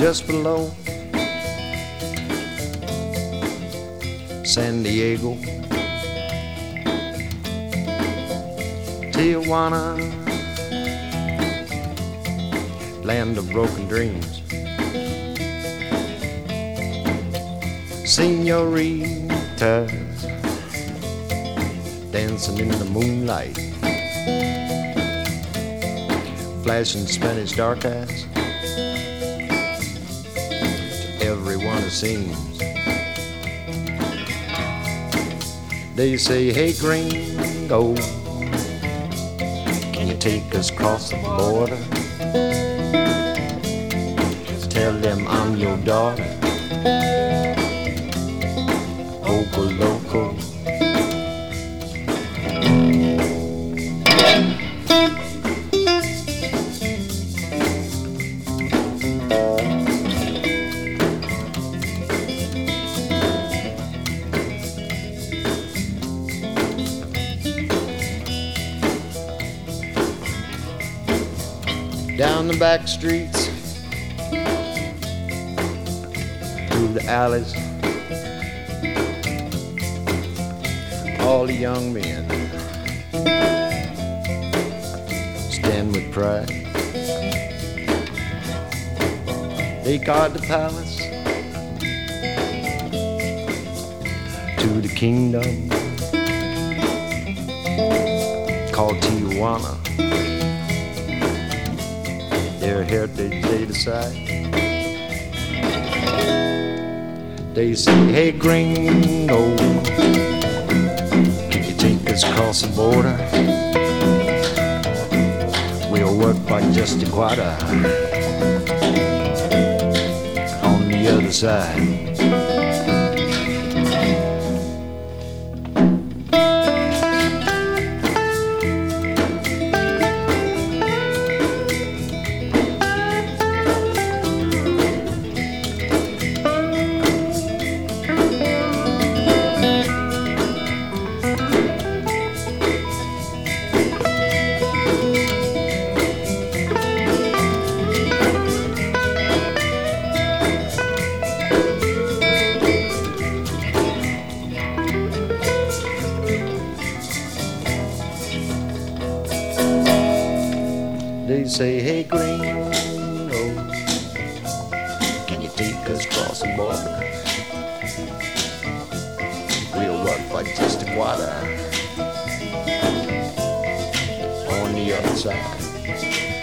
just below San Diego, Tijuana, land of broken dreams. Senoritas dancing in the moonlight, flashing Spanish dark eyes to everyone it seems. They say, hey gringo, can you take us across the border? Tell them I'm your daughter, Oco Loco. Down the back streets, through the alleys, all the young men stand with pride. They guard the palace to the kingdom called Tijuana. Their heritage they decide. They say, hey gringo, can you take us across the border? We'll work by just a quarter on the other side. They say, hey gringo, can you take us across the border? We'll work for just a quarter on the other side.